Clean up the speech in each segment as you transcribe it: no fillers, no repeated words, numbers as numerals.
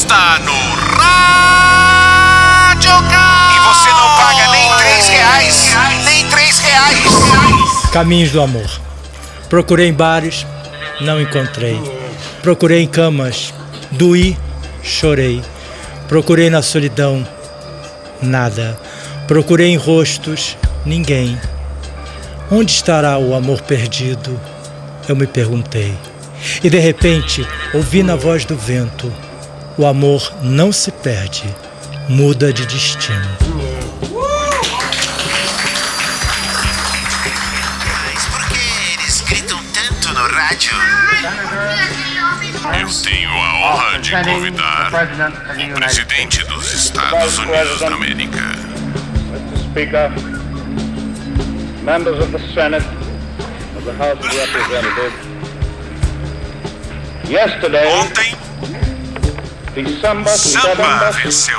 está no Rádio Caos. E você não paga nem R$3. Nem R$3. Caminhos do amor. Procurei em bares, não encontrei. Procurei em camas, doí, chorei. Procurei na solidão, nada. Procurei em rostos, ninguém. Onde estará o amor perdido? Eu me perguntei. E de repente, ouvi na voz do vento: o amor não se perde, muda de destino. Mas por que eles gritam tanto no rádio? Eu tenho a honra de convidar o presidente dos Estados Unidos da América. Mr. Speaker, members of the Senate, of the House of Representatives, yesterday, Ontem, December samba 7th, venceu.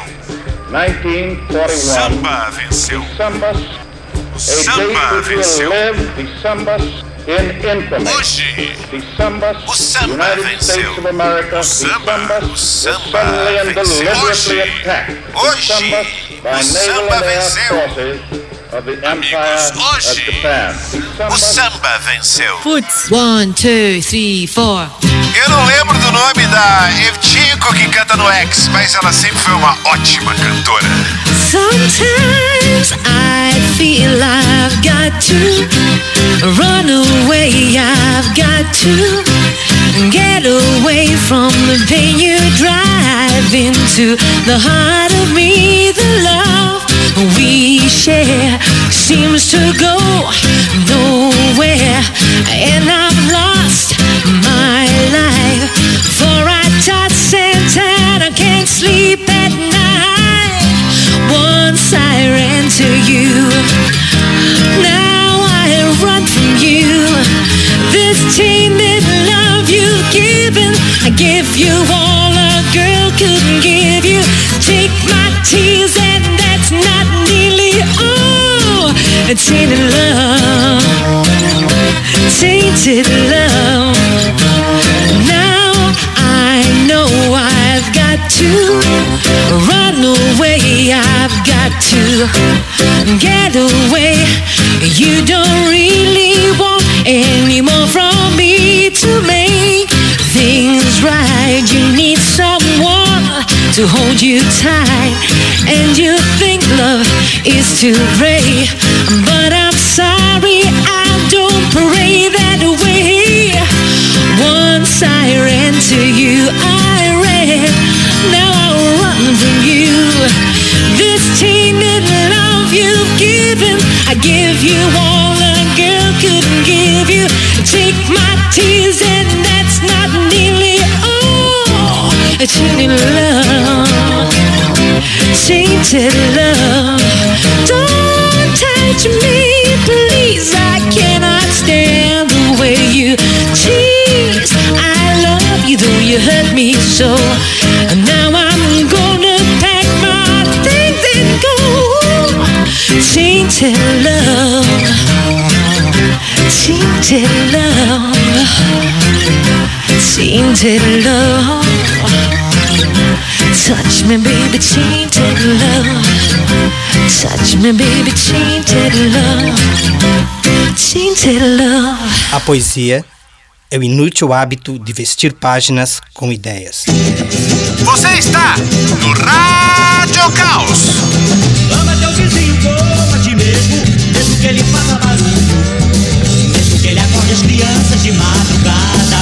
1941, Samba venceu. December, a Samba date which will venceu. live, December in infamy. Hoje, December, O samba United venceu. States of America, O samba was venceu. suddenly and Hoje. deliberately attacked. Hoje, December, by o naval samba and air venceu. forces of the Empire of hoje, Japan. O December, samba venceu. Putz. 1, 2, 3, 4. Eu não lembro do nome da Evchenko que canta no X, mas ela sempre foi uma ótima cantora. Sometimes I feel I've got to run away. I've got to get away from the pain you drive into the heart of me. The love we share seems to go nowhere, and I've lost my life. For I toss and turn, I can't sleep at night. Once I ran to you, now I run from you. This tainted love you've given, I give you all a girl couldn't give you. Take my tears and that's not nearly all. Tainted love, tainted love. Now I know I've got to run away. I've got to get away. You don't really want any more from me to make things right. You need someone to hold you tight, and you think love is to pray, but I'm sorry, I don't pray that way. Once I ran to you, I ran, now I run from you. This tainted love you've given, I give you all a girl couldn't give you. Take my tears and that's not nearly all. Tainted love, tainted love. Don't touch me, please, I cannot stand the way you tease. I love you though you hurt me so. Now I'm gonna pack my things and go. Tainted love, tainted love, tainted love. Touch me, baby, tainted love. Touch me, baby, tainted love. Tainted love. A poesia é o inútil hábito de vestir páginas com ideias. Você está no Rádio Caos. Ama teu vizinho como a ti mesmo, mesmo que ele faça barulho, mesmo que ele acorde as crianças de madrugada.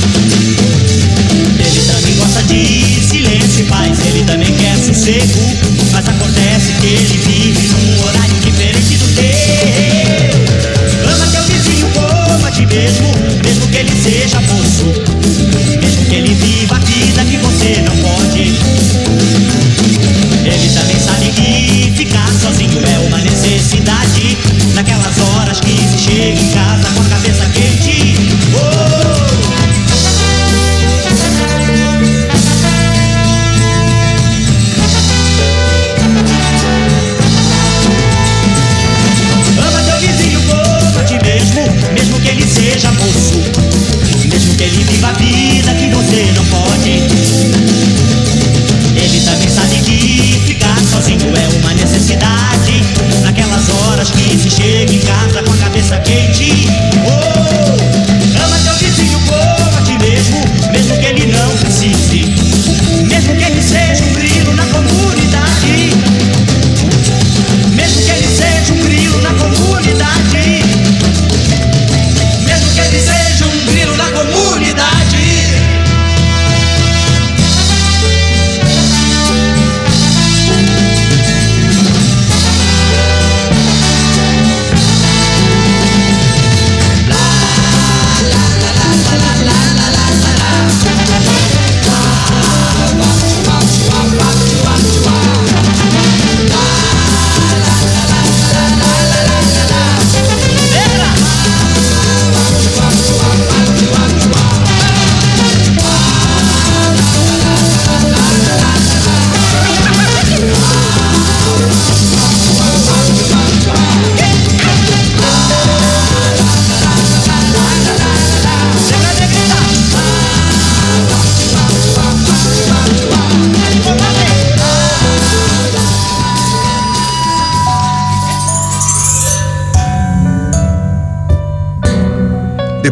Ele também gosta de silêncio e paz, ele também quer sossego, mas acontece que ele vive num horário diferente do teu. Ama teu vizinho como a ti mesmo, mesmo que ele seja moço, mesmo que ele viva a vida que você não pode. Ele também sabe que ficar sozinho é uma necessidade, naquelas horas que se chega em casa com a cabeça quente. Ama teu vizinho como a ti mesmo, mesmo que ele seja moço, mesmo que ele viva a vida que você não pode.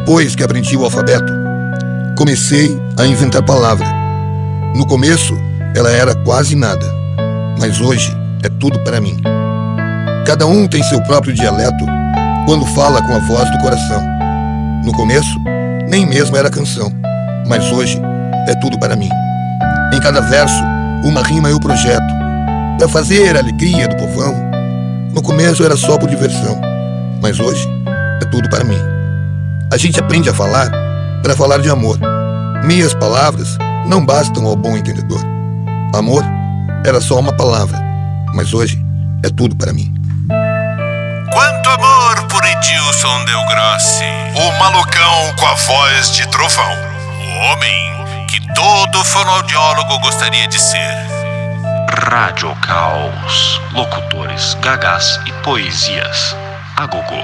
Depois que aprendi o alfabeto, comecei a inventar palavra. No começo, ela era quase nada, mas hoje é tudo para mim. Cada um tem seu próprio dialeto quando fala com a voz do coração. No começo, nem mesmo era canção, mas hoje é tudo para mim. Em cada verso, uma rima eu projeto, para fazer a alegria do povão. No começo era só por diversão, mas hoje é tudo para mim. A gente aprende a falar para falar de amor. Meias palavras não bastam ao bom entendedor. Amor era só uma palavra, mas hoje é tudo para mim. Quanto amor por Edilson Del Grossi, o malucão com a voz de trovão, o homem que todo fonoaudiólogo gostaria de ser. Rádio Caos, locutores, gagás e poesias a gogô.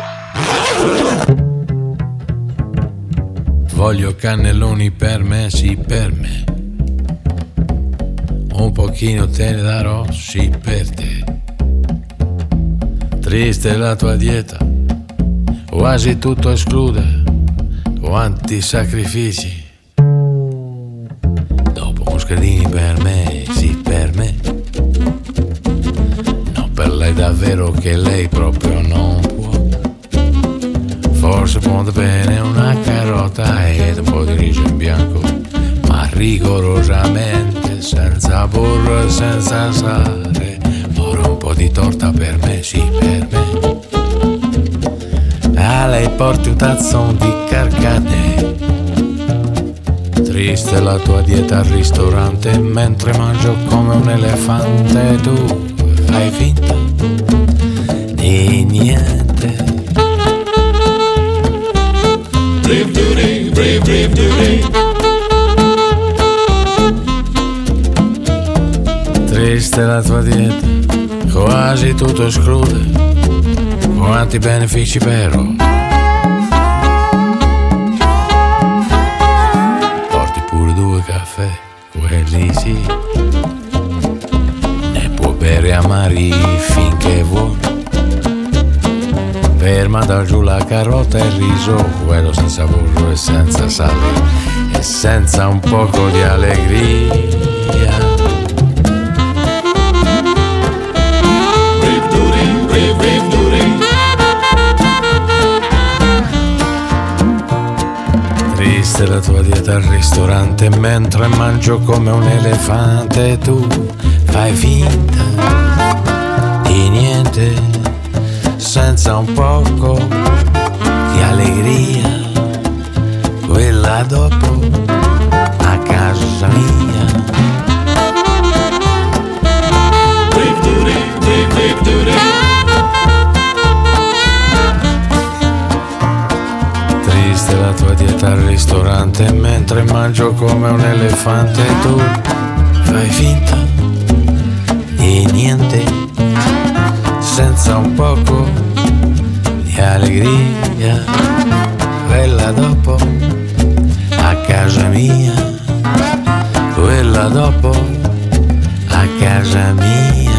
Voglio cannelloni per me, sì per me. Un pochino te ne darò, sì per te. Triste la tua dieta, quasi tutto esclude. Quanti sacrifici. Dopo moschellini per me, sì per me. No, per lei davvero che lei proprio non può. Forse può bene una carota ed un po' di riso in bianco, ma rigorosamente senza burro e senza sale. Ora un po' di torta per me, sì per me. A lei porti un tazzone di carcate. Triste la tua dieta al ristorante, mentre mangio come un elefante. Tu fai finta di niente. Brave duty, brave, brave duty. Triste la tua dieta, quasi tutto esclude. Quanti benefici però. Porti pure 2 caffè, quelli sì. Ne può bere amari finché vuole. Ferma da giù la carota e il riso, quello senza burro e senza sale, e senza un poco di allegria. Brave duty, brave, brave duty. Triste la tua dieta al ristorante, mentre mangio come un elefante. Tu fai finta di niente, senza un poco di allegria, quella dopo a casa mia. Brave duty, brave, brave duty. Triste la tua dieta al ristorante, mentre mangio come un elefante. Tu fai finta di niente, senza un poco di allegria, quella dopo a casa mia, quella dopo a casa mia.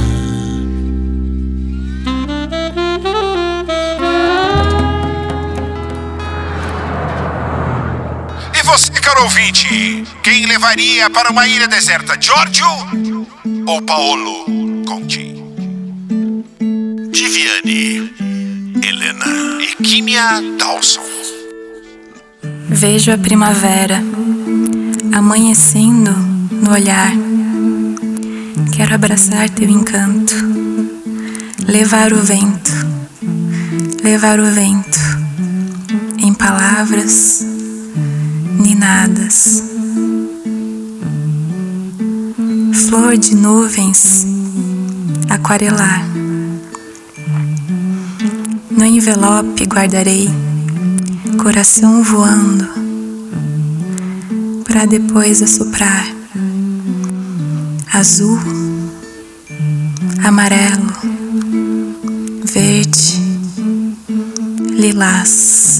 E você, caro ouvinte, quem levaria para uma ilha deserta, Giorgio ou Paolo Conti? Viviane, Helena e Kimia Dawson. Vejo a primavera amanhecendo no olhar. Quero abraçar teu encanto, levar o vento em palavras ninadas. Flor de nuvens aquarelar. No envelope guardarei coração voando, para depois assoprar azul, amarelo, verde, lilás,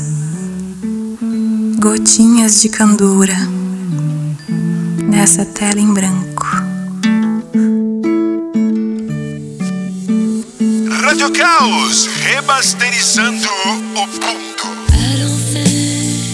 gotinhas de candura nessa tela em branco. Rádio Caos, remasterizando o mundo. I don't think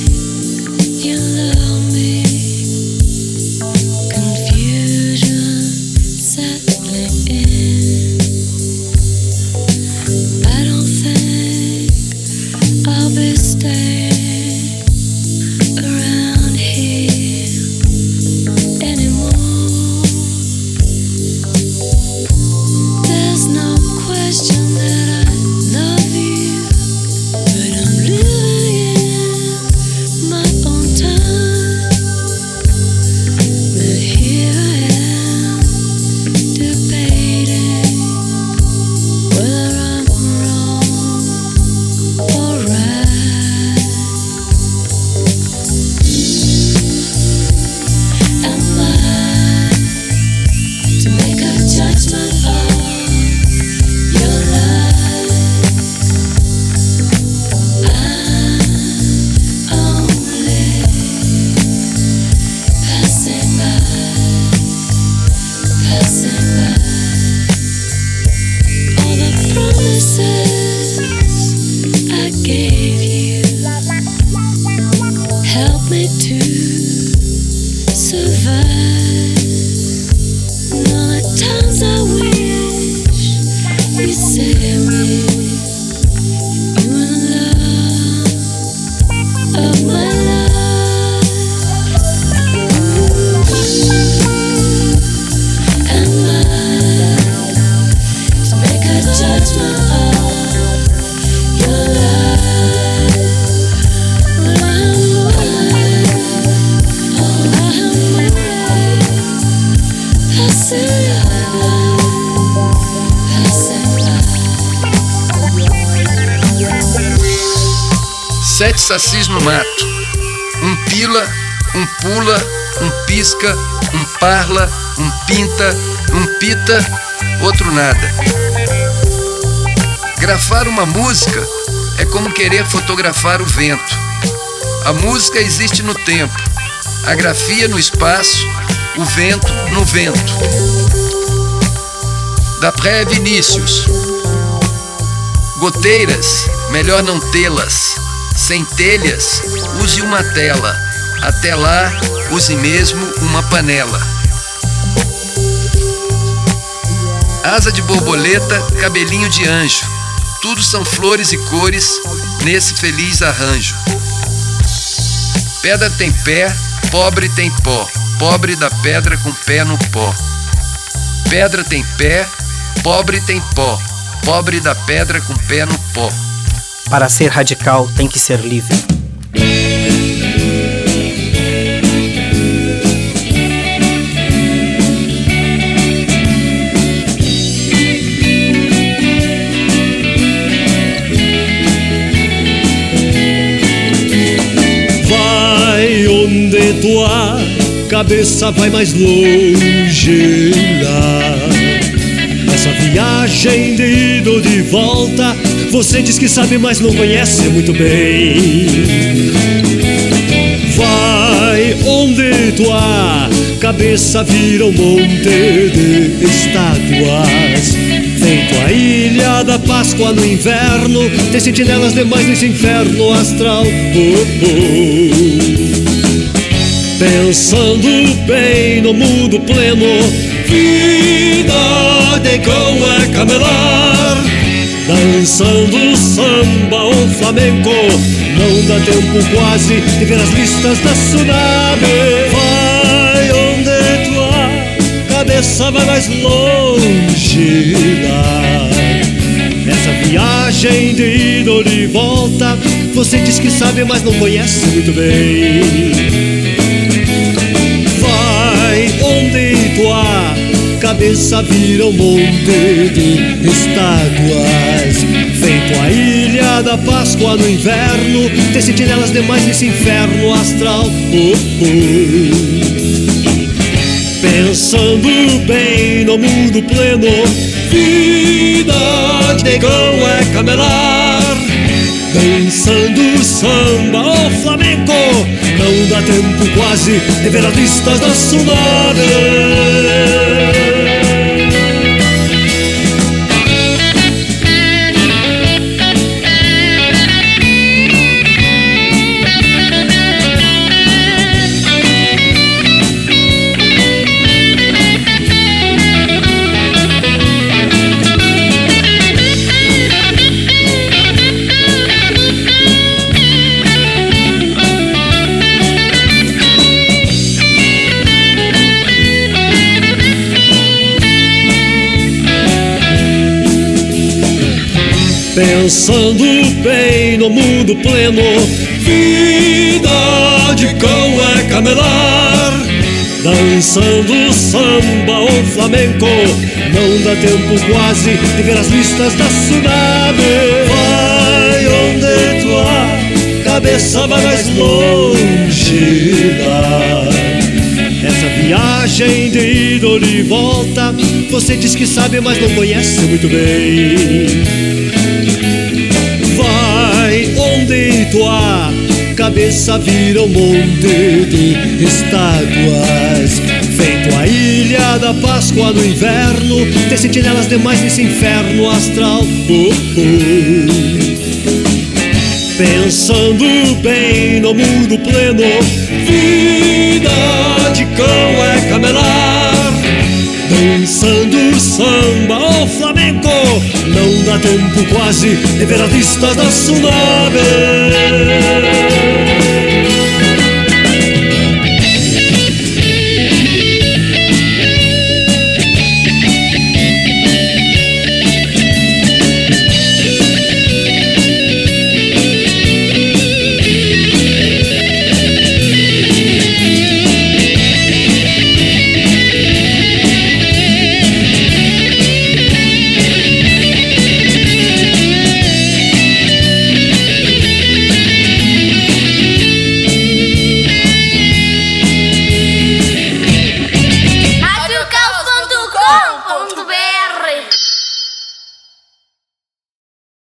help me to survive. And all the times I wish you said me, you were the love of my life. Am I to make a judgment of your life? Well, I'm right. Oh, I'm right. Passing Sete sacis no mato. Um pila, um pula, um pisca, um parla, um pinta, um pita, outro nada. Grafar uma música é como querer fotografar o vento. A música existe no tempo, a grafia no espaço, o vento no vento. D'après Vinícius. Goteiras, melhor não tê-las. Sem telhas, use uma tela. Até lá, use mesmo uma panela. Asa de borboleta, cabelinho de anjo. Tudo são flores e cores nesse feliz arranjo. Pedra tem pé, pobre tem pó. Pobre da pedra com pé no pó. Pedra tem pé, pobre tem pó. Pobre da pedra com pé no pó. Para ser radical, tem que ser livre. Vai onde tua cabeça vai mais longe lá. Essa viagem de ida ou de volta, você diz que sabe, mas não conhece muito bem. Vai onde tua cabeça vira um monte de estátuas. Feito a ilha da Páscoa no inverno, tem sentinelas demais nesse inferno astral. Pensando bem no mundo pleno, vida de cão é camelar. Dançando samba ou flamenco, não dá tempo quase de ver as listas da tsunami. Vai onde tua cabeça vai mais longe lá. Essa viagem de ida ou de volta, você diz que sabe, mas não conhece muito bem. Vai onde tua cabeça vira um monte de estátuas. Feito a ilha da Páscoa no inverno, tem sentinelas demais nesse inferno astral. Pensando bem no mundo pleno, vida de cão é camelar. Dançando samba ou flamenco, não dá tempo quase de ver as listas da tsunami. Pensando bem no mundo pleno, vida de cão é camelar. Dançando samba ou flamenco, não dá tempo quase de ver as listas da tsunami. Vai onde tua cabeça vai mais longe lá. Essa viagem de ida ou de volta, você diz que sabe, mas não conhece muito bem. Vai onde tua cabeça vira um monte de estátuas. Feito a ilha da Páscoa no inverno, tem sentinelas demais nesse inferno astral. pensando bem no mundo pleno. Vida de cão é camelar, dançando samba ou flamenco. Não dá tempo quase de ver a vista da tsunami.